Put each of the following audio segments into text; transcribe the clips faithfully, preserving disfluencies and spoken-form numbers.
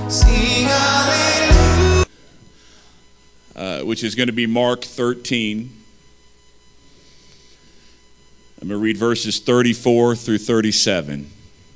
Sing hallelujah. Uh, which is going to be Mark thirteen. I'm going to read verses thirty-four through thirty-seven.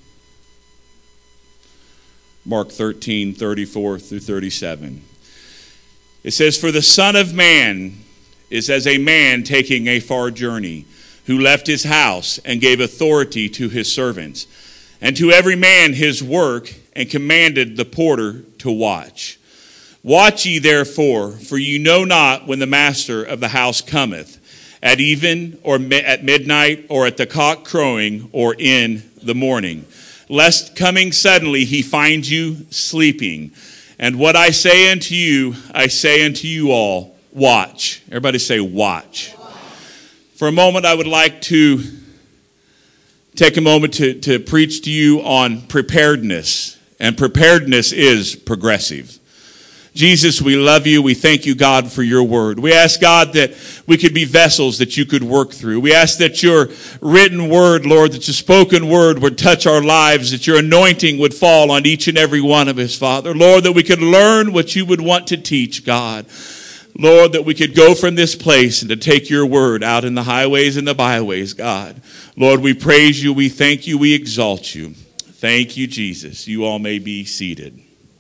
Mark thirteen, thirty-four through thirty-seven. It says, "For the Son of Man is as a man taking a far journey, who left his house and gave authority to his servants, and to every man his work, and commanded the porter to watch. Watch ye therefore, for ye know not when the master of the house cometh, at even, or at midnight, or at the cock crowing, or in the morning, lest coming suddenly he find you sleeping. And what I say unto you, I say unto you all, watch." Everybody say watch. For a moment, I would like to take a moment to, to preach to you on preparedness. And preparedness is progressive. Jesus, we love you. We thank you, God, for your word. We ask, God, that we could be vessels that you could work through. We ask that your written word, Lord, that your spoken word would touch our lives, that your anointing would fall on each and every one of us, Father. Lord, that we could learn what you would want to teach, God. Lord, that we could go from this place and to take your word out in the highways and the byways, God. Lord, we praise you. We thank you. We exalt you. Thank you, Jesus. You all may be seated.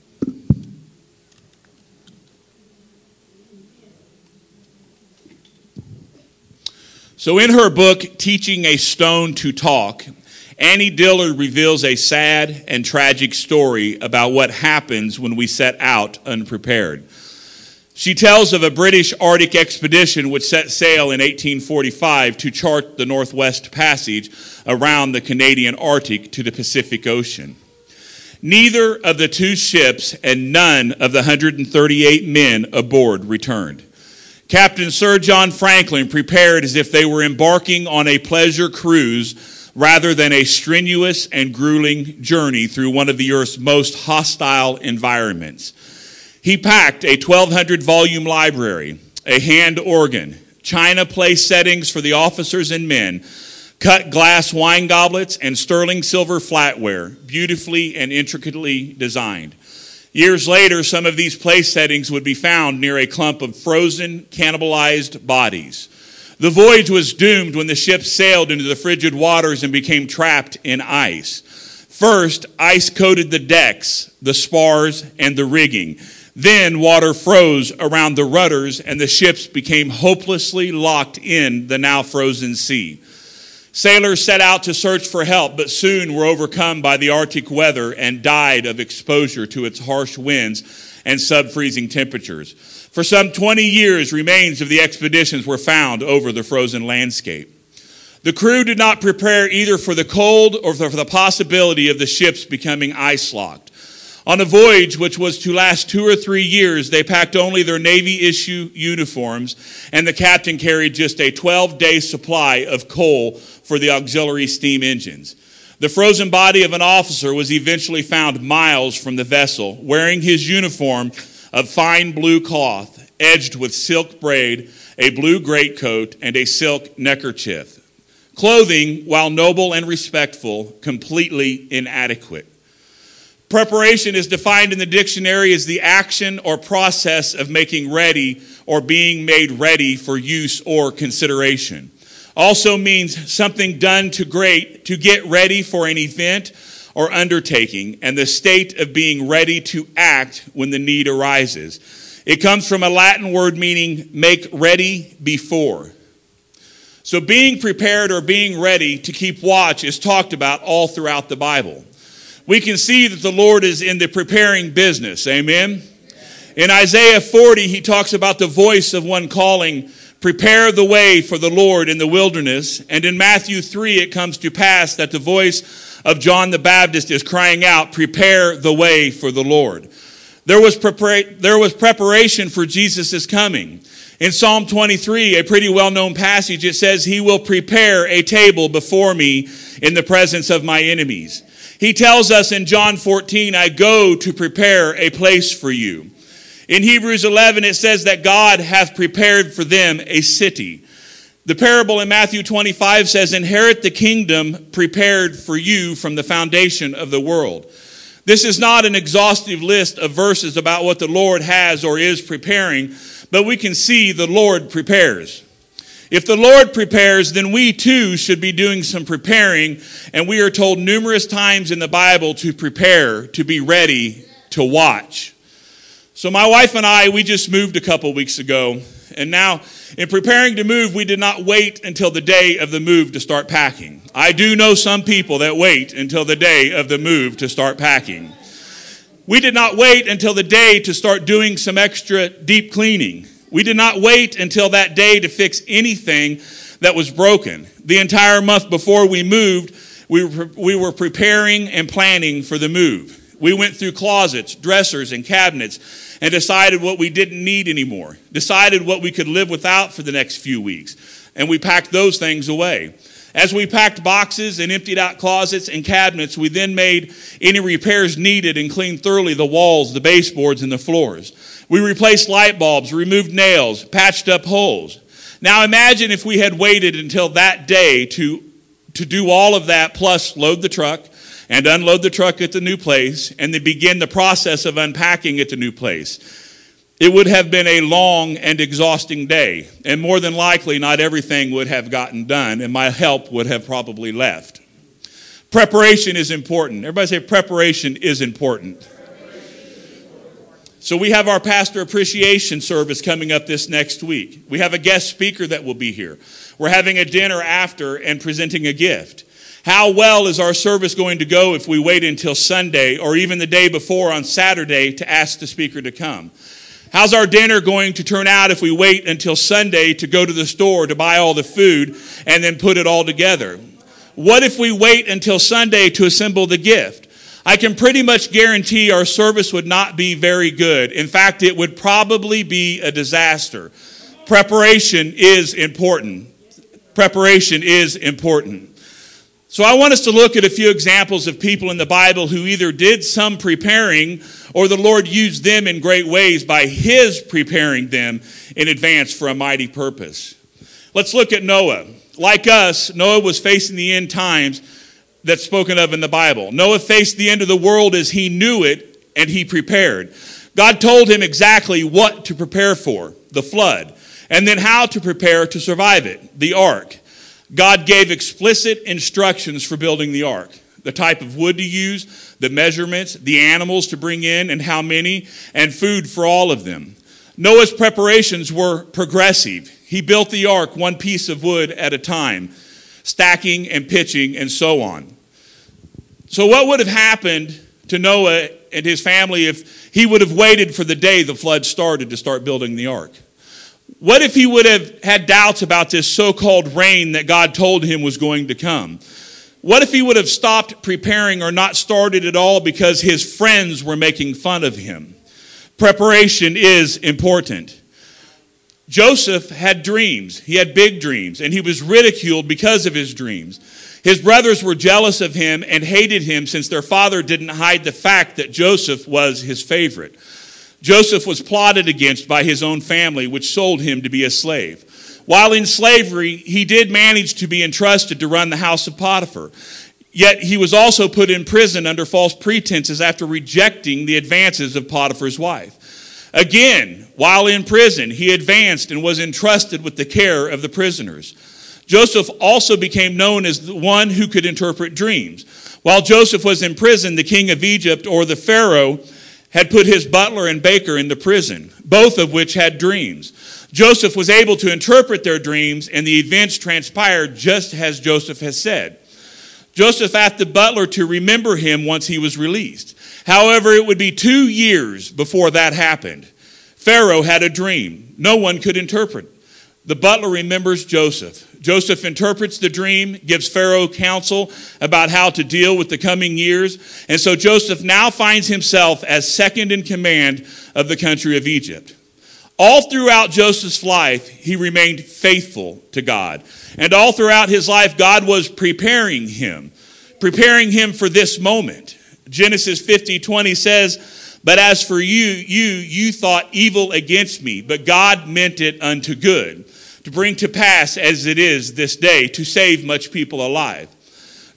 So in her book, Teaching a Stone to Talk, Annie Dillard reveals a sad and tragic story about what happens when we set out unprepared. She tells of a British Arctic expedition which set sail in eighteen forty-five to chart the Northwest Passage around the Canadian Arctic to the Pacific Ocean. Neither of the two ships and none of the one hundred thirty-eight men aboard returned. Captain Sir John Franklin prepared as if they were embarking on a pleasure cruise rather than a strenuous and grueling journey through one of the Earth's most hostile environments. He packed a twelve hundred volume library, a hand organ, china place settings for the officers and men, cut glass wine goblets, and sterling silver flatware, beautifully and intricately designed. Years later, some of these place settings would be found near a clump of frozen, cannibalized bodies. The voyage was doomed when the ship sailed into the frigid waters and became trapped in ice. First, ice coated the decks, the spars, and the rigging. Then water froze around the rudders, and the ships became hopelessly locked in the now frozen sea. Sailors set out to search for help, but soon were overcome by the Arctic weather and died of exposure to its harsh winds and sub-freezing temperatures. For some twenty years, remains of the expeditions were found over the frozen landscape. The crew did not prepare either for the cold or for the possibility of the ships becoming ice-locked. On a voyage which was to last two or three years, they packed only their Navy-issue uniforms, and the captain carried just a twelve-day supply of coal for the auxiliary steam engines. The frozen body of an officer was eventually found miles from the vessel, wearing his uniform of fine blue cloth, edged with silk braid, a blue greatcoat, and a silk neckerchief. Clothing, while noble and respectful, completely inadequate. Preparation is defined in the dictionary as the action or process of making ready or being made ready for use or consideration. Also means something done to great to get ready for an event or undertaking, and the state of being ready to act when the need arises. It comes from a Latin word meaning make ready before. So being prepared or being ready to keep watch is talked about all throughout the Bible. We can see that the Lord is in the preparing business. Amen? In Isaiah forty, he talks about the voice of one calling, "Prepare the way for the Lord in the wilderness." And in Matthew three, it comes to pass that the voice of John the Baptist is crying out, "Prepare the way for the Lord." There was, prepar- there was preparation for Jesus' coming. In Psalm twenty-three, a pretty well-known passage, it says, "He will prepare a table before me in the presence of my enemies." He tells us in John fourteen, "I go to prepare a place for you." In Hebrews eleven, it says that God hath prepared for them a city. The parable in Matthew twenty-five says, "Inherit the kingdom prepared for you from the foundation of the world." This is not an exhaustive list of verses about what the Lord has or is preparing, but we can see the Lord prepares. If the Lord prepares, then we too should be doing some preparing, and we are told numerous times in the Bible to prepare, to be ready, to watch. So my wife and I, we just moved a couple weeks ago, and now in preparing to move, we did not wait until the day of the move to start packing. I do know some people that wait until the day of the move to start packing. We did not wait until the day to start doing some extra deep cleaning. We did not wait until that day to fix anything that was broken. The entire month before we moved, we were, we were preparing and planning for the move. We went through closets, dressers, and cabinets and decided what we didn't need anymore, decided what we could live without for the next few weeks, and we packed those things away. As we packed boxes and emptied out closets and cabinets, we then made any repairs needed and cleaned thoroughly the walls, the baseboards, and the floors. We replaced light bulbs, removed nails, patched up holes. Now imagine if we had waited until that day to, to do all of that, plus load the truck and unload the truck at the new place, and then begin the process of unpacking at the new place. It would have been a long and exhausting day, and more than likely not everything would have gotten done, and my help would have probably left. Preparation is important. Everybody say preparation is important. So we have our pastor appreciation service coming up this next week. We have a guest speaker that will be here. We're having a dinner after and presenting a gift. How well is our service going to go if we wait until Sunday or even the day before on Saturday to ask the speaker to come? How's our dinner going to turn out if we wait until Sunday to go to the store to buy all the food and then put it all together? What if we wait until Sunday to assemble the gift? I can pretty much guarantee our service would not be very good. In fact, it would probably be a disaster. Preparation is important. Preparation is important. So I want us to look at a few examples of people in the Bible who either did some preparing or the Lord used them in great ways by His preparing them in advance for a mighty purpose. Let's look at Noah. Like us, Noah was facing the end times that's spoken of in the Bible. Noah faced the end of the world as he knew it, and he prepared. God told him exactly what to prepare for, the flood, and then how to prepare to survive it, the ark. God gave explicit instructions for building the ark, the type of wood to use, the measurements, the animals to bring in and how many, and food for all of them. Noah's preparations were progressive. He built the ark one piece of wood at a time, stacking and pitching and so on. So what would have happened to Noah and his family if he would have waited for the day the flood started to start building the ark? What if he would have had doubts about this so-called rain that God told him was going to come? What if he would have stopped preparing or not started at all because his friends were making fun of him? Preparation is important. Joseph had dreams. He had big dreams, and he was ridiculed because of his dreams. His brothers were jealous of him and hated him since their father didn't hide the fact that Joseph was his favorite. Joseph was plotted against by his own family, which sold him to be a slave. While in slavery, he did manage to be entrusted to run the house of Potiphar. Yet he was also put in prison under false pretenses after rejecting the advances of Potiphar's wife. Again, while in prison, he advanced and was entrusted with the care of the prisoners. Joseph also became known as the one who could interpret dreams. While Joseph was in prison, the king of Egypt, or the Pharaoh, had put his butler and baker into prison, both of which had dreams. Joseph was able to interpret their dreams, and the events transpired just as Joseph has said. Joseph asked the butler to remember him once he was released. However, it would be two years before that happened. Pharaoh had a dream. No one could interpret. The butler remembers Joseph. Joseph interprets the dream, gives Pharaoh counsel about how to deal with the coming years. And so Joseph now finds himself as second in command of the country of Egypt. All throughout Joseph's life, he remained faithful to God. And all throughout his life, God was preparing him, preparing him for this moment. Genesis fifty twenty says, "But as for you, you, you thought evil against me, but God meant it unto good, to bring to pass as it is this day, to save much people alive."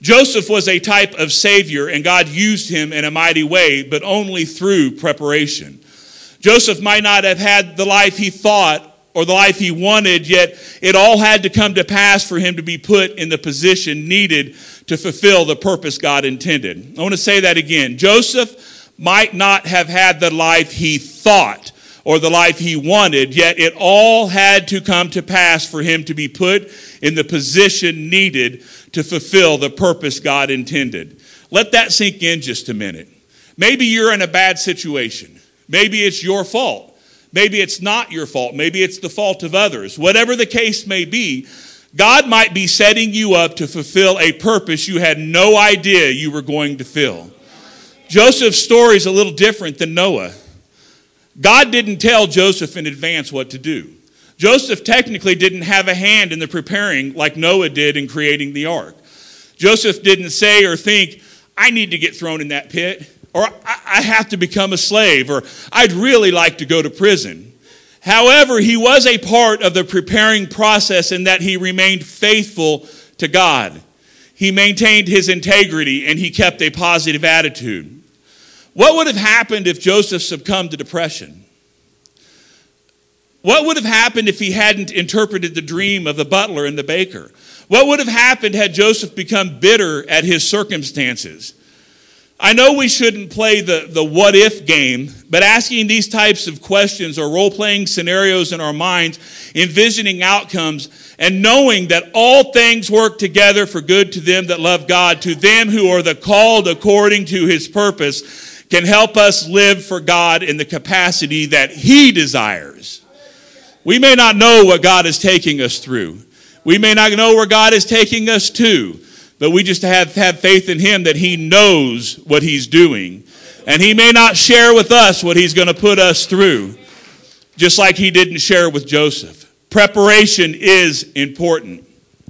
Joseph was a type of Savior, and God used him in a mighty way, but only through preparation. Joseph might not have had the life he thought or the life he wanted, yet it all had to come to pass for him to be put in the position needed to fulfill the purpose God intended. I want to say that again. Joseph might not have had the life he thought or the life he wanted, yet it all had to come to pass for him to be put in the position needed to fulfill the purpose God intended. Let that sink in just a minute. Maybe you're in a bad situation. Maybe it's your fault. Maybe it's not your fault. Maybe it's the fault of others. Whatever the case may be, God might be setting you up to fulfill a purpose you had no idea you were going to fill. Joseph's story is a little different than Noah. God didn't tell Joseph in advance what to do. Joseph technically didn't have a hand in the preparing like Noah did in creating the ark. Joseph didn't say or think, I need to get thrown in that pit, or I have to become a slave, or I'd really like to go to prison. However, he was a part of the preparing process in that he remained faithful to God. He maintained his integrity and he kept a positive attitude. What would have happened if Joseph succumbed to depression? What would have happened if he hadn't interpreted the dream of the butler and the baker? What would have happened had Joseph become bitter at his circumstances? I know we shouldn't play the, the what if game, but asking these types of questions or role-playing scenarios in our minds, envisioning outcomes, and knowing that all things work together for good to them that love God, to them who are the called according to his purpose, can help us live for God in the capacity that he desires. We may not know what God is taking us through. We may not know where God is taking us to. But we just have, have faith in him that he knows what he's doing. And he may not share with us what he's going to put us through, just like he didn't share with Joseph. Preparation is important.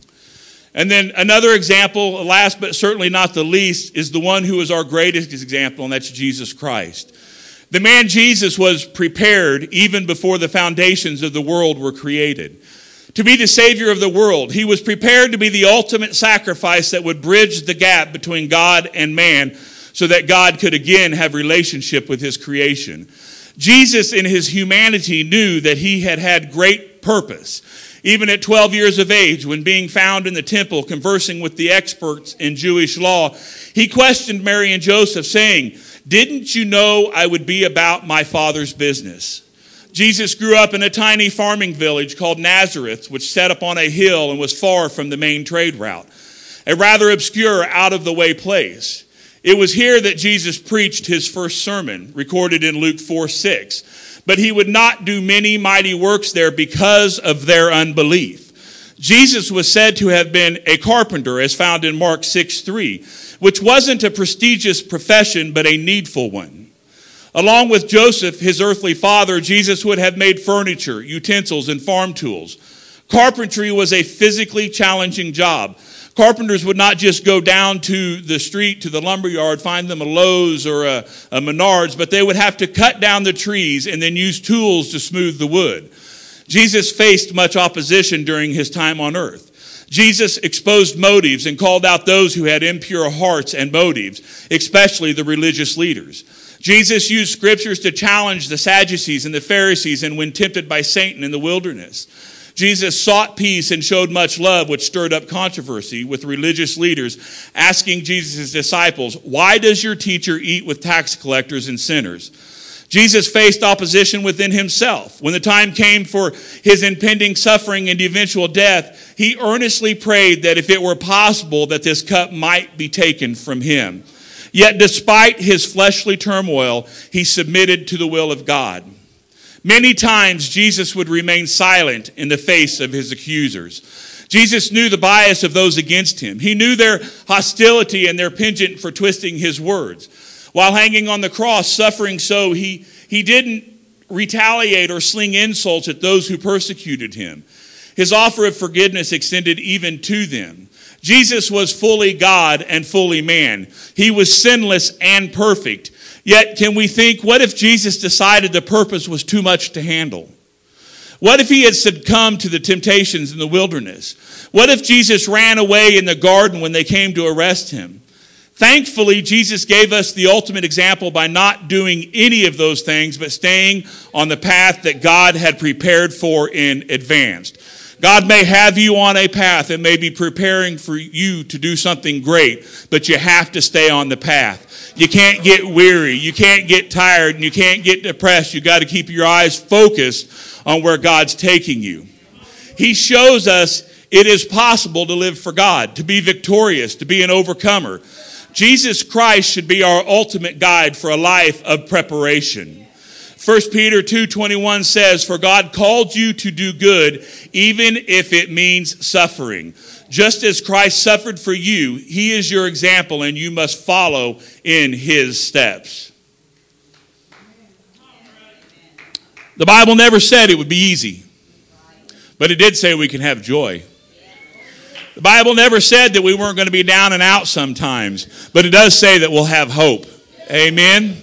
And then another example, last but certainly not the least, is the one who is our greatest example, and that's Jesus Christ. The man Jesus was prepared even before the foundations of the world were created. To be the Savior of the world, he was prepared to be the ultimate sacrifice that would bridge the gap between God and man so that God could again have relationship with his creation. Jesus in his humanity knew that he had had great purpose. Even at twelve years of age, when being found in the temple conversing with the experts in Jewish law, he questioned Mary and Joseph saying, "Didn't you know I would be about my Father's business?" Jesus grew up in a tiny farming village called Nazareth, which sat upon a hill and was far from the main trade route, a rather obscure, out-of-the-way place. It was here that Jesus preached his first sermon, recorded in Luke four six. But he would not do many mighty works there because of their unbelief. Jesus was said to have been a carpenter, as found in Mark six three, which wasn't a prestigious profession, but a needful one. Along with Joseph, his earthly father, Jesus would have made furniture, utensils, and farm tools. Carpentry was a physically challenging job. Carpenters would not just go down to the street, to the lumber yard, find them a Lowe's or a, a Menards, but they would have to cut down the trees and then use tools to smooth the wood. Jesus faced much opposition during his time on earth. Jesus exposed motives and called out those who had impure hearts and motives, especially the religious leaders. Jesus used scriptures to challenge the Sadducees and the Pharisees and when tempted by Satan in the wilderness. Jesus sought peace and showed much love, which stirred up controversy with religious leaders, asking Jesus' disciples, "Why does your teacher eat with tax collectors and sinners?" Jesus faced opposition within himself. When the time came for his impending suffering and eventual death, he earnestly prayed that if it were possible that this cup might be taken from him. Yet despite his fleshly turmoil, he submitted to the will of God. Many times Jesus would remain silent in the face of his accusers. Jesus knew the bias of those against him. He knew their hostility and their penchant for twisting his words. While hanging on the cross, suffering so, he, he didn't retaliate or sling insults at those who persecuted him. His offer of forgiveness extended even to them. Jesus was fully God and fully man. He was sinless and perfect. Yet, can we think, what if Jesus decided the purpose was too much to handle? What if he had succumbed to the temptations in the wilderness? What if Jesus ran away in the garden when they came to arrest him? Thankfully, Jesus gave us the ultimate example by not doing any of those things, but staying on the path that God had prepared for in advance. God may have you on a path and may be preparing for you to do something great, but you have to stay on the path. You can't get weary, you can't get tired, and you can't get depressed. You got to keep your eyes focused on where God's taking you. He shows us it is possible to live for God, to be victorious, to be an overcomer. Jesus Christ should be our ultimate guide for a life of preparation. First Peter two twenty-one says, "For God called you to do good, even if it means suffering. Just as Christ suffered for you, he is your example, and you must follow in his steps." The Bible never said it would be easy, but it did say we can have joy. The Bible never said that we weren't going to be down and out sometimes, but it does say that we'll have hope. Amen?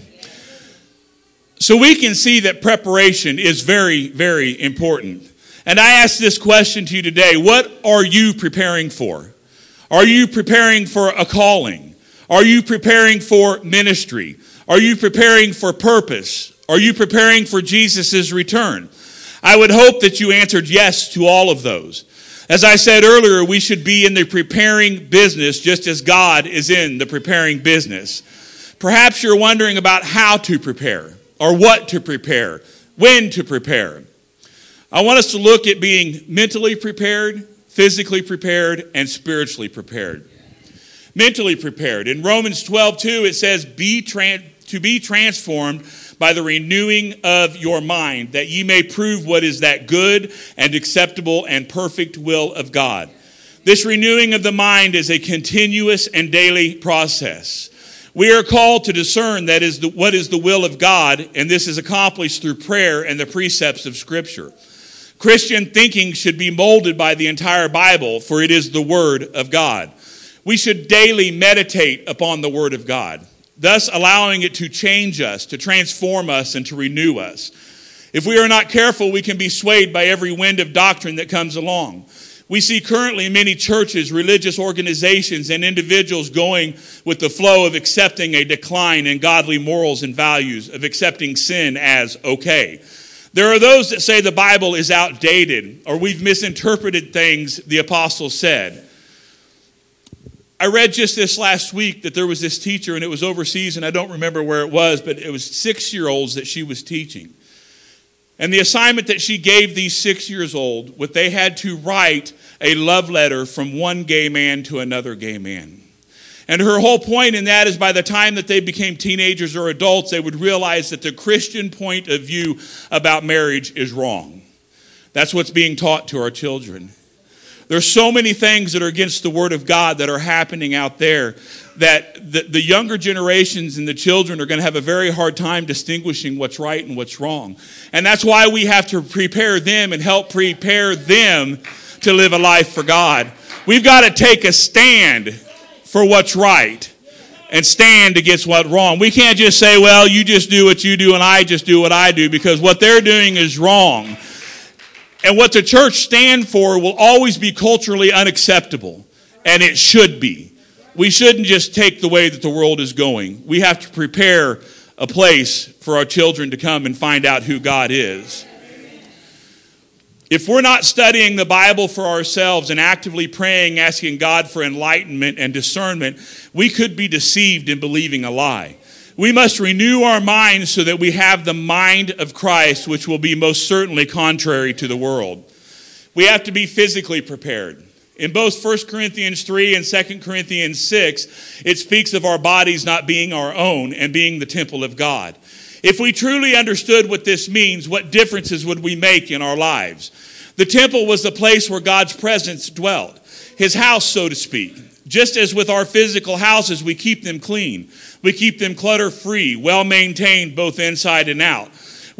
So we can see that preparation is very, very important. And I ask this question to you today. What are you preparing for? Are you preparing for a calling? Are you preparing for ministry? Are you preparing for purpose? Are you preparing for Jesus' return? I would hope that you answered yes to all of those. As I said earlier, we should be in the preparing business just as God is in the preparing business. Perhaps you're wondering about how to prepare, or what to prepare, when to prepare. I want us to look at being mentally prepared, physically prepared, and spiritually prepared. Mentally prepared. In Romans twelve two, it says, "Be tran- to be transformed by the renewing of your mind, that ye may prove what is that good and acceptable and perfect will of God." This renewing of the mind is a continuous and daily process. We are called to discern that is the, what is the will of God, and this is accomplished through prayer and the precepts of Scripture. Christian thinking should be molded by the entire Bible, for it is the Word of God. We should daily meditate upon the Word of God, thus allowing it to change us, to transform us, and to renew us. If we are not careful, we can be swayed by every wind of doctrine that comes along. We see currently many churches, religious organizations, and individuals going with the flow of accepting a decline in godly morals and values, of accepting sin as okay. There are those that say the Bible is outdated, or we've misinterpreted things the apostles said. I read just this last week that there was this teacher, and it was overseas, and I don't remember where it was, but it was six-year-olds that she was teaching. And the assignment that she gave these six years old, what they had to write a love letter from one gay man to another gay man. And her whole point in that is by the time that they became teenagers or adults, they would realize that the Christian point of view about marriage is wrong. That's what's being taught to our children. There's so many things that are against the Word of God that are happening out there that the, the younger generations and the children are going to have a very hard time distinguishing what's right and what's wrong. And that's why we have to prepare them and help prepare them to live a life for God. We've got to take a stand for what's right and stand against what's wrong. We can't just say, well, you just do what you do and I just do what I do, because what they're doing is wrong. And what the church stands for will always be culturally unacceptable. And it should be. We shouldn't just take the way that the world is going. We have to prepare a place for our children to come and find out who God is. If we're not studying the Bible for ourselves and actively praying, asking God for enlightenment and discernment, we could be deceived in believing a lie. We must renew our minds so that we have the mind of Christ, which will be most certainly contrary to the world. We have to be physically prepared. In both First Corinthians three and Second Corinthians six, it speaks of our bodies not being our own and being the temple of God. If we truly understood what this means, what differences would we make in our lives? The temple was the place where God's presence dwelt, his house, so to speak. Just as with our physical houses, we keep them clean. We keep them clutter-free, well-maintained both inside and out.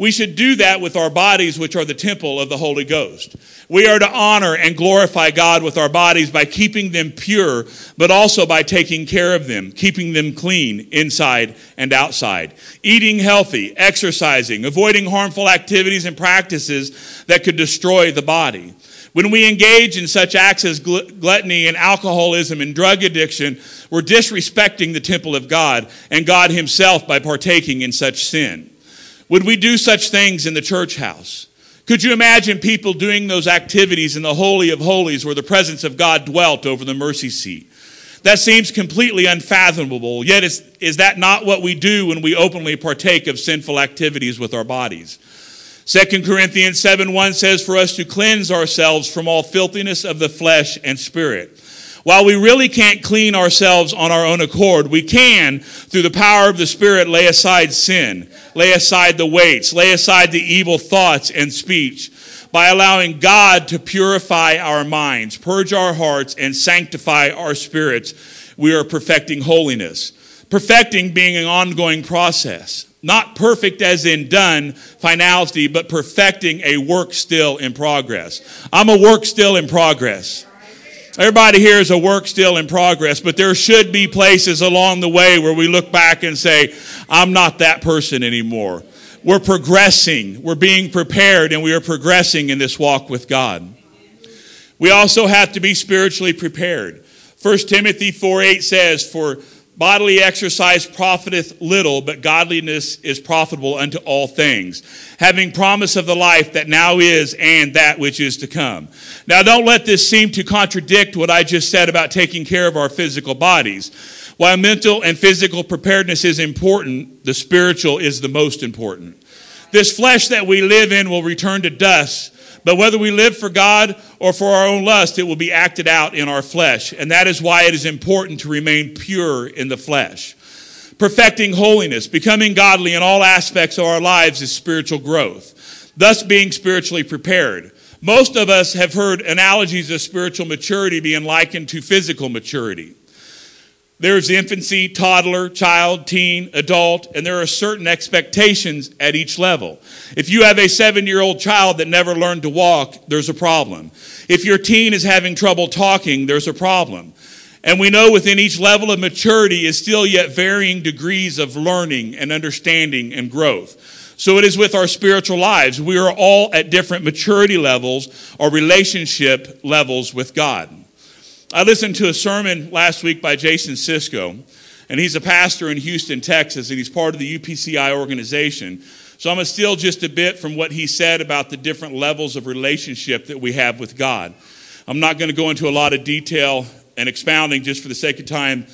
We should do that with our bodies, which are the temple of the Holy Ghost. We are to honor and glorify God with our bodies by keeping them pure, but also by taking care of them, keeping them clean inside and outside. Eating healthy, exercising, avoiding harmful activities and practices that could destroy the body. When we engage in such acts as gluttony and alcoholism and drug addiction, we're disrespecting the temple of God and God himself by partaking in such sin. Would we do such things in the church house? Could you imagine people doing those activities in the Holy of Holies where the presence of God dwelt over the mercy seat? That seems completely unfathomable, yet is, is that not what we do when we openly partake of sinful activities with our bodies? Second Corinthians seven one says for us to cleanse ourselves from all filthiness of the flesh and spirit. While we really can't clean ourselves on our own accord, we can, through the power of the Spirit, lay aside sin, lay aside the weights, lay aside the evil thoughts and speech by allowing God to purify our minds, purge our hearts, and sanctify our spirits. We are perfecting holiness. Perfecting being an ongoing process. Not perfect as in done, finality, but perfecting a work still in progress. I'm a work still in progress. Everybody here is a work still in progress, but there should be places along the way where we look back and say, I'm not that person anymore. We're progressing. We're being prepared, and we are progressing in this walk with God. We also have to be spiritually prepared. First Timothy four eight says, for bodily exercise profiteth little, but godliness is profitable unto all things, having promise of the life that now is and that which is to come. Now, don't let this seem to contradict what I just said about taking care of our physical bodies. While mental and physical preparedness is important, the spiritual is the most important. This flesh that we live in will return to dust, but whether we live for God or for our own lust, it will be acted out in our flesh. And that is why it is important to remain pure in the flesh. Perfecting holiness, becoming godly in all aspects of our lives is spiritual growth, thus being spiritually prepared. Most of us have heard analogies of spiritual maturity being likened to physical maturity. There's infancy, toddler, child, teen, adult, and there are certain expectations at each level. If you have a seven-year-old child that never learned to walk, there's a problem. If your teen is having trouble talking, there's a problem. And we know within each level of maturity is still yet varying degrees of learning and understanding and growth. So it is with our spiritual lives. We are all at different maturity levels or relationship levels with God. I listened to a sermon last week by Jason Sisko, and he's a pastor in Houston, Texas, and he's part of the U P C I organization. So I'm going to steal just a bit from what he said about the different levels of relationship that we have with God. I'm not going to go into a lot of detail and expounding just for the sake of time,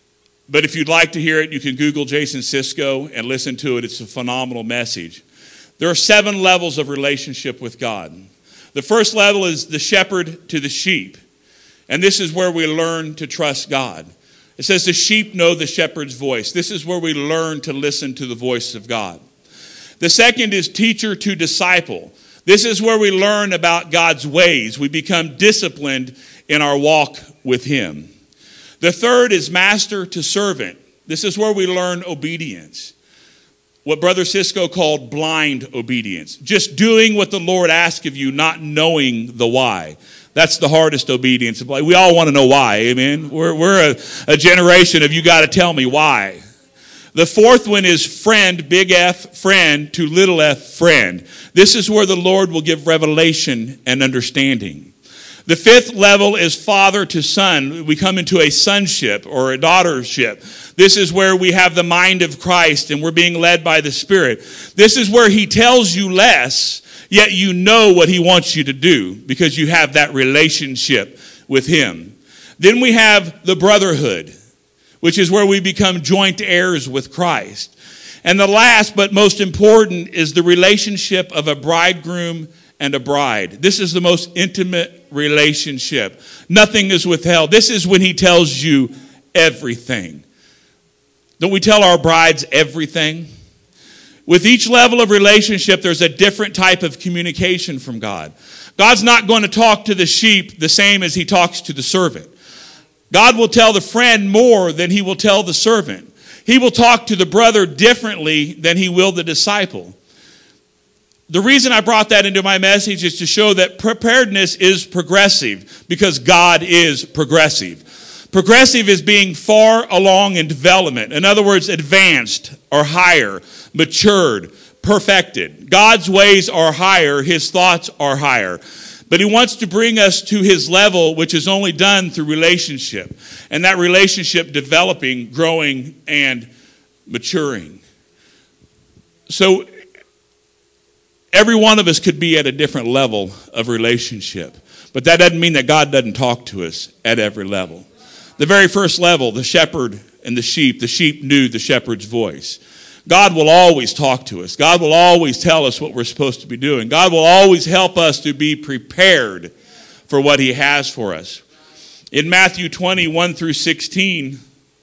but if you'd like to hear it, you can Google Jason Sisko and listen to it. It's a phenomenal message. There are seven levels of relationship with God. The first level is the shepherd to the sheep. And this is where we learn to trust God. It says the sheep know the shepherd's voice. This is where we learn to listen to the voice of God. The second is teacher to disciple. This is where we learn about God's ways. We become disciplined in our walk with him. The third is master to servant. This is where we learn obedience. What Brother Sisko called blind obedience. Just doing what the Lord asks of you, not knowing the why. That's the hardest obedience. We all want to know why, amen? We're, we're a, a generation of you got to tell me why. The fourth one is friend, big F, friend, to little f, friend. This is where the Lord will give revelation and understanding. The fifth level is father to son. We come into a sonship or a daughtership. This is where we have the mind of Christ and we're being led by the Spirit. This is where he tells you less, yet you know what he wants you to do because you have that relationship with him. Then we have the brotherhood, which is where we become joint heirs with Christ. And the last but most important is the relationship of a bridegroom and a bride. This is the most intimate relationship. Nothing is withheld. This is when he tells you everything. Don't we tell our brides everything? With each level of relationship, there's a different type of communication from God. God's not going to talk to the sheep the same as he talks to the servant. God will tell the friend more than he will tell the servant. He will talk to the brother differently than he will the disciple. The reason I brought that into my message is to show that preparedness is progressive because God is progressive. Progressive is being far along in development. In other words, advanced or higher, matured, perfected. God's ways are higher. His thoughts are higher. But he wants to bring us to his level, which is only done through relationship. And that relationship developing, growing, and maturing. So every one of us could be at a different level of relationship. But that doesn't mean that God doesn't talk to us at every level. The very first level, the shepherd and the sheep, the sheep knew the shepherd's voice. God will always talk to us. God will always tell us what we're supposed to be doing. God will always help us to be prepared for what he has for us. In Matthew twenty, one through sixteen,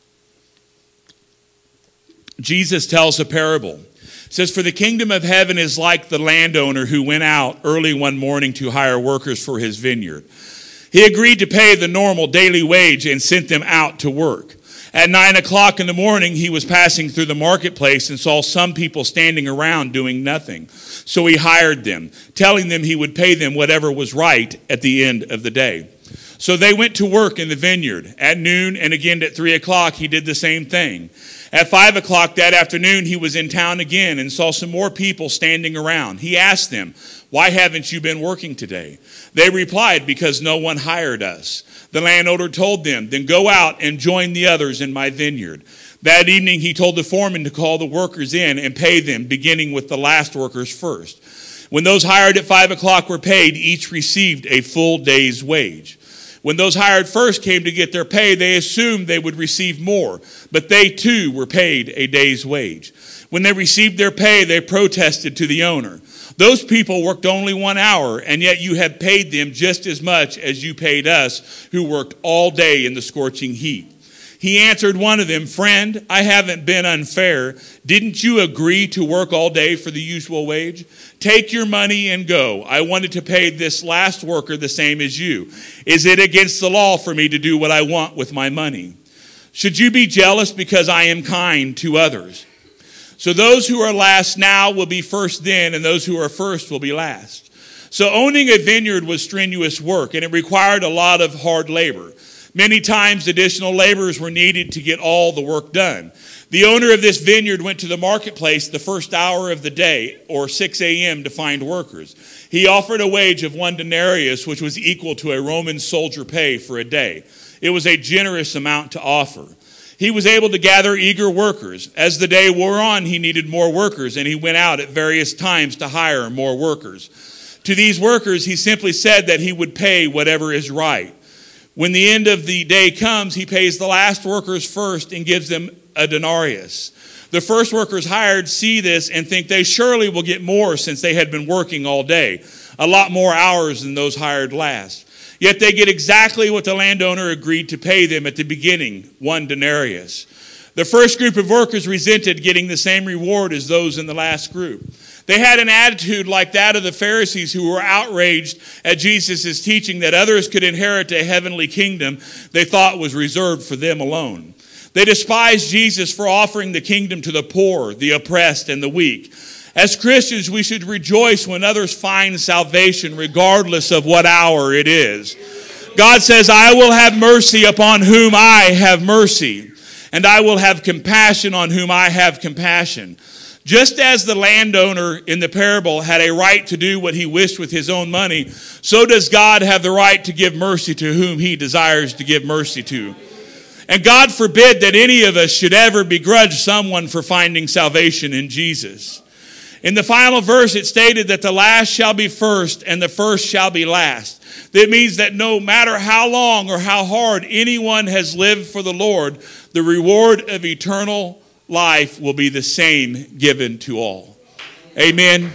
Jesus tells a parable. It says, "For the kingdom of heaven is like the landowner who went out early one morning to hire workers for his vineyard. He agreed to pay the normal daily wage and sent them out to work. At nine o'clock in the morning, he was passing through the marketplace and saw some people standing around doing nothing. So he hired them, telling them he would pay them whatever was right at the end of the day. So they went to work in the vineyard. At noon and again at three o'clock, he did the same thing. At five o'clock that afternoon, he was in town again and saw some more people standing around. He asked them, 'Why haven't you been working today?' They replied, 'Because no one hired us.' The landowner told them, 'Then go out and join the others in my vineyard.' That evening he told the foreman to call the workers in and pay them, beginning with the last workers first. When those hired at five o'clock were paid, each received a full day's wage. When those hired first came to get their pay, they assumed they would receive more, but they too were paid a day's wage. When they received their pay, they protested to the owner, 'Those people worked only one hour, and yet you have paid them just as much as you paid us, who worked all day in the scorching heat.' He answered one of them, 'Friend, I haven't been unfair. Didn't you agree to work all day for the usual wage? Take your money and go. I wanted to pay this last worker the same as you. Is it against the law for me to do what I want with my money? Should you be jealous because I am kind to others? So those who are last now will be first then, and those who are first will be last.' So owning a vineyard was strenuous work, and it required a lot of hard labor. Many times additional laborers were needed to get all the work done. The owner of this vineyard went to the marketplace the first hour of the day, or six a.m., to find workers. He offered a wage of one denarius, which was equal to a Roman soldier pay for a day. It was a generous amount to offer. He was able to gather eager workers. As the day wore on, he needed more workers, and he went out at various times to hire more workers. To these workers, he simply said that he would pay whatever is right. When the end of the day comes, he pays the last workers first and gives them a denarius. The first workers hired see this and think they surely will get more since they had been working all day, a lot more hours than those hired last. Yet they get exactly what the landowner agreed to pay them at the beginning, one denarius. The first group of workers resented getting the same reward as those in the last group. They had an attitude like that of the Pharisees, who were outraged at Jesus' teaching that others could inherit a heavenly kingdom they thought was reserved for them alone. They despised Jesus for offering the kingdom to the poor, the oppressed, and the weak. As Christians, we should rejoice when others find salvation, regardless of what hour it is. God says, "I will have mercy upon whom I have mercy, and I will have compassion on whom I have compassion." Just as the landowner in the parable had a right to do what he wished with his own money, so does God have the right to give mercy to whom he desires to give mercy to. And God forbid that any of us should ever begrudge someone for finding salvation in Jesus. In the final verse, it stated that the last shall be first and the first shall be last. That means that no matter how long or how hard anyone has lived for the Lord, the reward of eternal life will be the same given to all. Amen.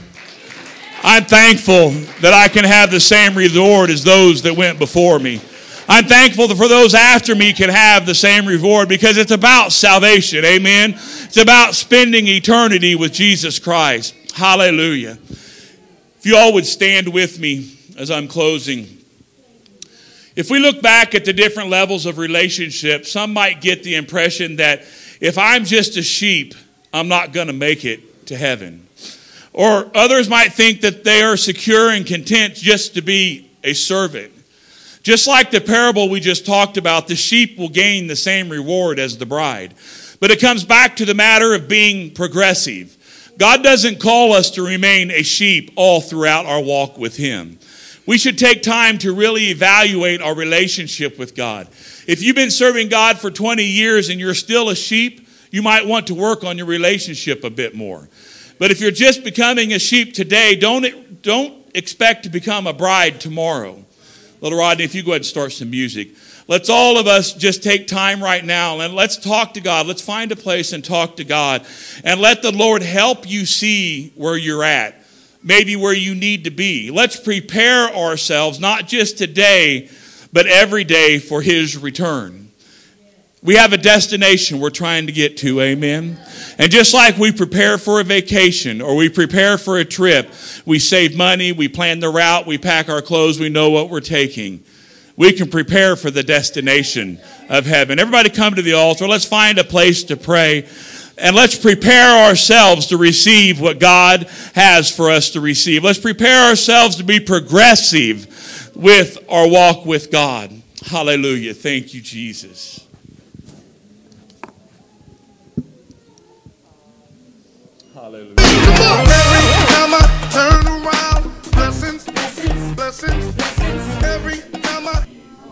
I'm thankful that I can have the same reward as those that went before me. I'm thankful that for those after me can have the same reward, because it's about salvation. Amen. It's about spending eternity with Jesus Christ. Hallelujah. If you all would stand with me as I'm closing. If we look back at the different levels of relationship, some might get the impression that if I'm just a sheep, I'm not going to make it to heaven. Or others might think that they are secure and content just to be a servant. Just like the parable we just talked about, the sheep will gain the same reward as the bride. But it comes back to the matter of being progressive. God doesn't call us to remain a sheep all throughout our walk with Him. We should take time to really evaluate our relationship with God. If you've been serving God for twenty years and you're still a sheep, you might want to work on your relationship a bit more. But if you're just becoming a sheep today, don't, don't expect to become a bride tomorrow. Little Rodney, if you go ahead and start some music. Let's all of us just take time right now and let's talk to God. Let's find a place and talk to God. And let the Lord help you see where you're at. Maybe where you need to be. Let's prepare ourselves, not just today, but every day for His return. We have a destination we're trying to get to, amen? And just like we prepare for a vacation or we prepare for a trip, we save money, we plan the route, we pack our clothes, we know what we're taking. We can prepare for the destination of heaven. Everybody come to the altar. Let's find a place to pray. And let's prepare ourselves to receive what God has for us to receive. Let's prepare ourselves to be progressive with our walk with God. Hallelujah. Thank you, Jesus. Hallelujah. Every time I turn around, blessings, blessings, blessings, blessings. Every time I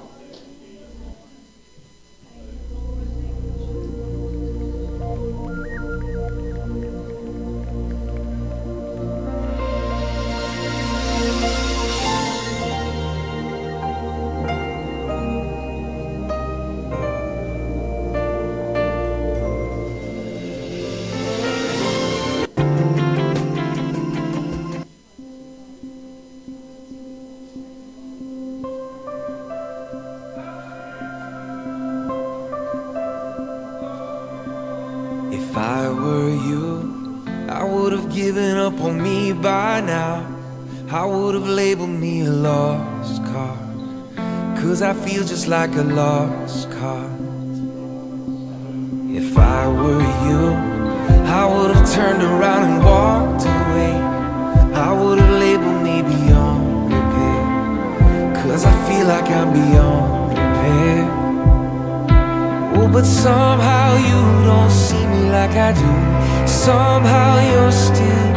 If I were you, I would have given up on me by now. I would have labeled me a lost cause, cause I feel just like a lost cause. If I were you, I would have turned around and walked away. I would have labeled me beyond repair, cause I feel like I'm beyond repair. Oh, but somehow you don't see me like I do. Somehow you're still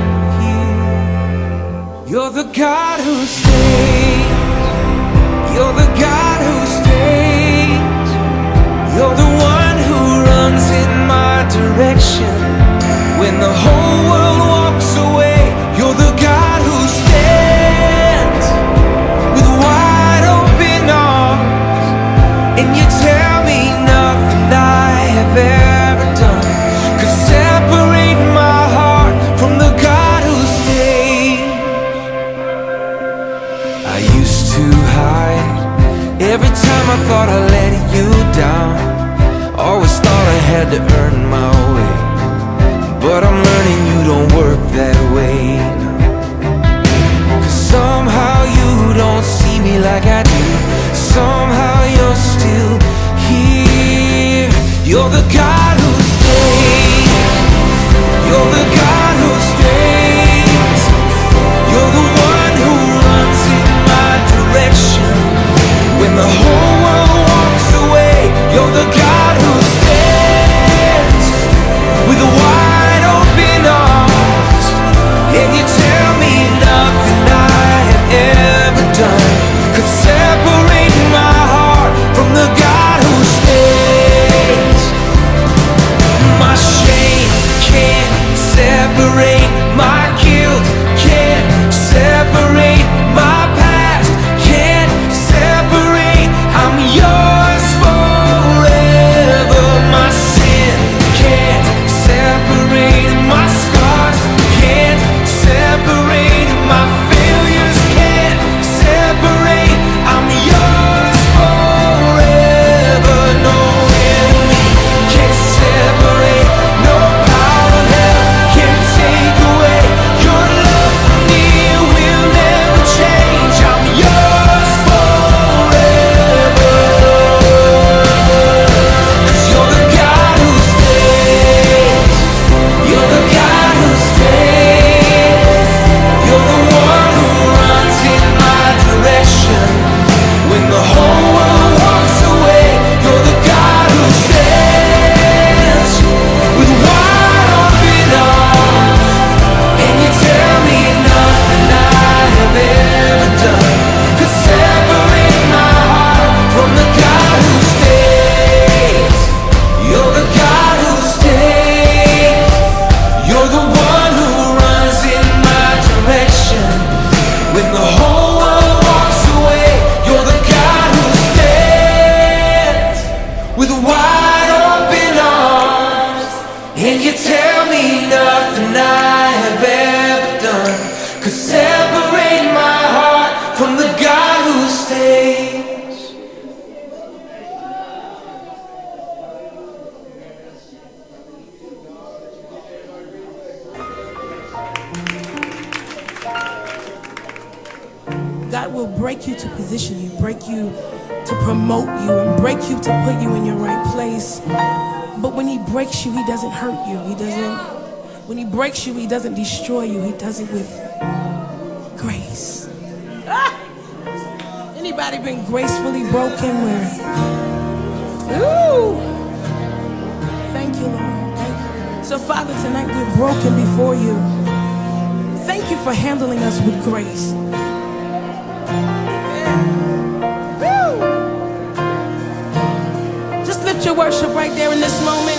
here. You're the God who stays. You're the God who stays. You're the one who runs in my direction when the whole world walks away. You're the God who stands with wide open arms, and you tell me nothing I have ever done could separate my heart from the God who stays. I used to hide every time I thought I let you down. Always thought I had to earn my way, but I'm learning you don't work that way. Cause somehow you don't see me like I do. Somehow you're still here. You're the God who stays. You're the God who stays. You're the one who runs in my direction when the whole world walks away. You're the God who stands with wide open arms, and you tell me nothing I have ever done could separate my heart from the God who stays. God will break you to position you, break you to promote you, and break you to put you in your right place. But when he breaks you, he doesn't hurt you. He doesn't, when he breaks you, he doesn't destroy you. He does it with grace. Ah! Anybody been gracefully broken where? Ooh! Thank you, Lord. Thank you. So, Father, tonight we're broken before you. Thank you for handling us with grace. Just lift your worship right there in this moment.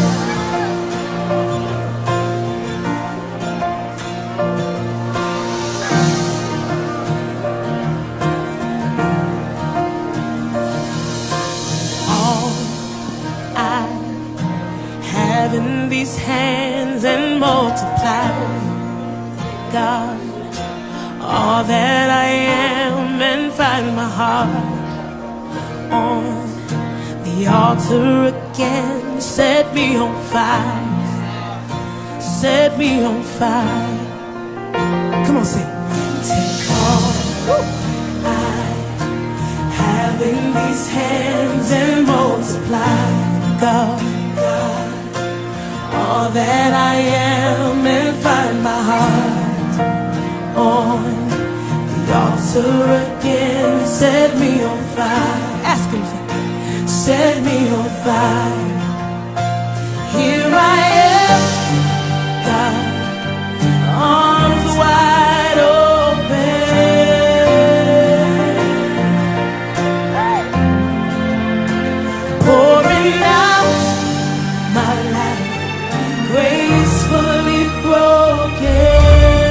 All I have in these hands and multiply, God, all that I am, and find my heart on the altar again. Set me on fire, set me on fire. Come on, sing. Take all I have in these hands and multiply, God, God, all that I am, and find my heart on the altar again. Set me on fire. Ask him to set me on fire. Here I am, God, arms wide open, pouring out my life, gracefully broken.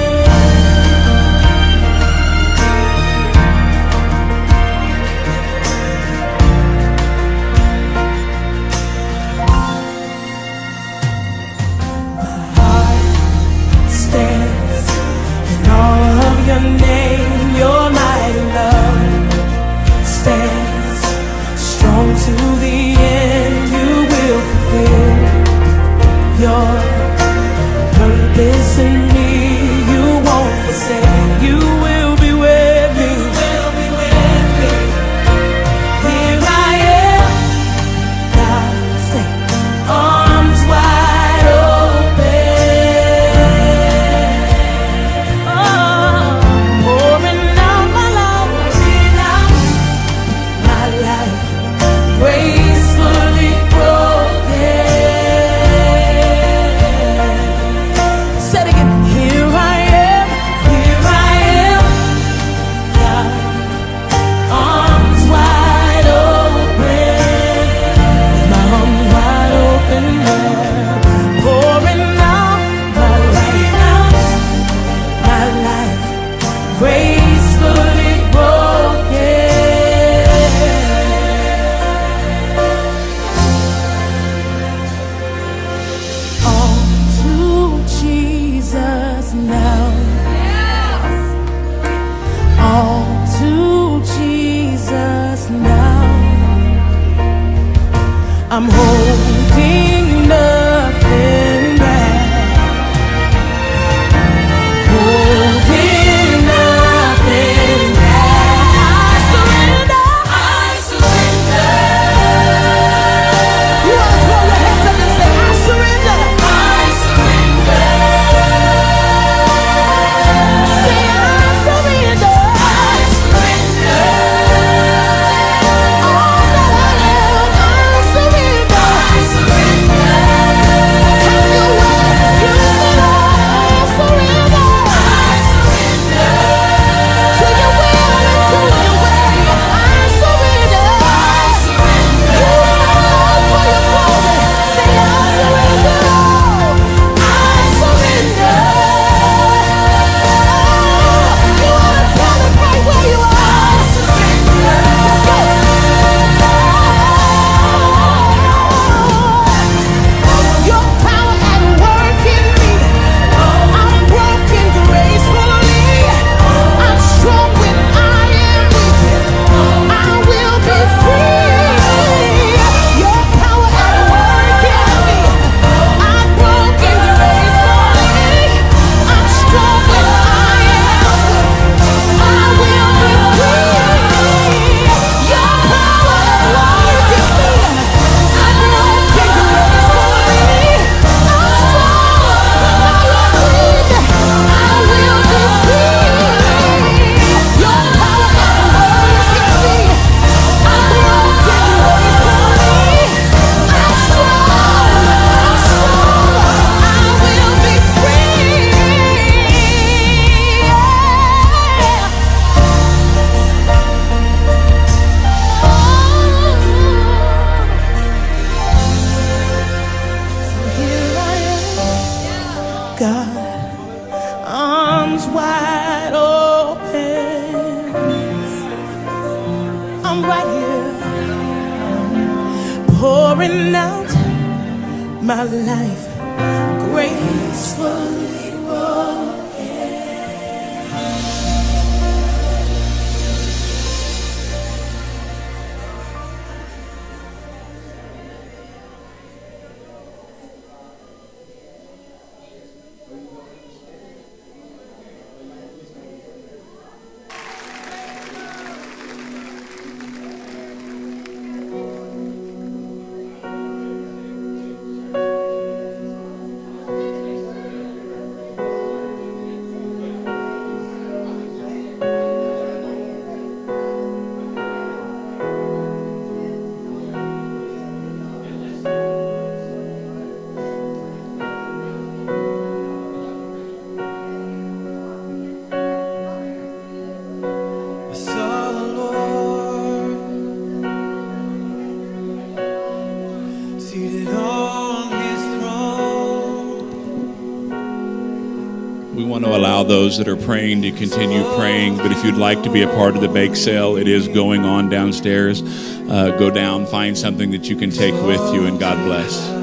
Your name, your mighty love stands strong to the end. You will fulfill your purpose in me. You won't forsake. You will be with me. You will be with me. Here I am, God, say, arms wide open. Gracefully broken. Said again, here I am, here I am, God, arms wide open, my arms wide open now, pouring out my life, my life, gracefully broken. Now, all to Jesus now. I'm holding nothing back, holding nothing arms wide open. I'm right here, pouring out my life gracefully. Those that are praying to continue praying, but if you'd like to be a part of the bake sale, it is going on downstairs. Uh, go down, find something that you can take with you, and God bless.